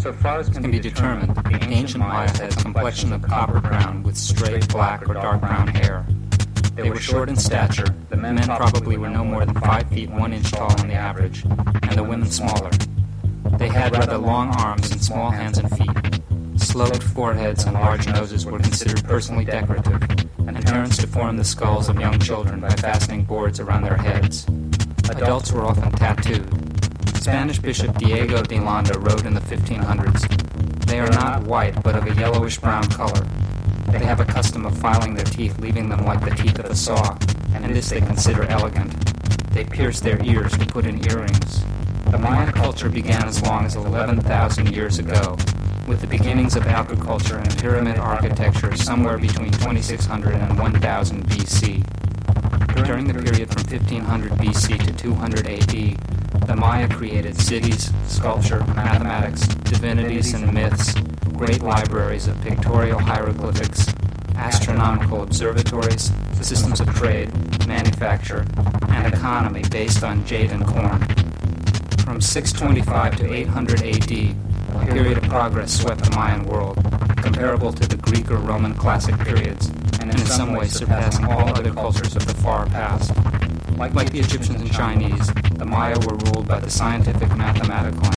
So far as can be determined, the ancient Maya had a complexion of copper brown with straight black or dark brown hair. They were short in stature. The men probably were no more than 5 feet 1 inch tall on the average, and the women smaller. They had rather long arms and small hands and feet. Sloped foreheads and large noses were considered personally decorative, and parents deformed the skulls of young children by fastening boards around their heads. Adults were often tattooed. Spanish Bishop Diego de Landa wrote in the 1500s, "They are not white, but of a yellowish-brown color. They have a custom of filing their teeth, leaving them like the teeth of a saw, and this they consider elegant. They pierce their ears to put in earrings." The Maya culture began as long as 11,000 years ago, with the beginnings of agriculture and pyramid architecture somewhere between 2600 and 1000 BC. During the period from 1500 BC to 200 AD, the Maya created cities, sculpture, mathematics, divinities and myths, great libraries of pictorial hieroglyphics, astronomical observatories, systems of trade, manufacture, and economy based on jade and corn. From 625 to 800 AD, a period of progress swept the Mayan world, comparable to the Greek or Roman classic periods, and in some ways surpassing all other cultures of the far past. Like the Egyptians and Chinese, the Maya were ruled by the scientific, mathematical,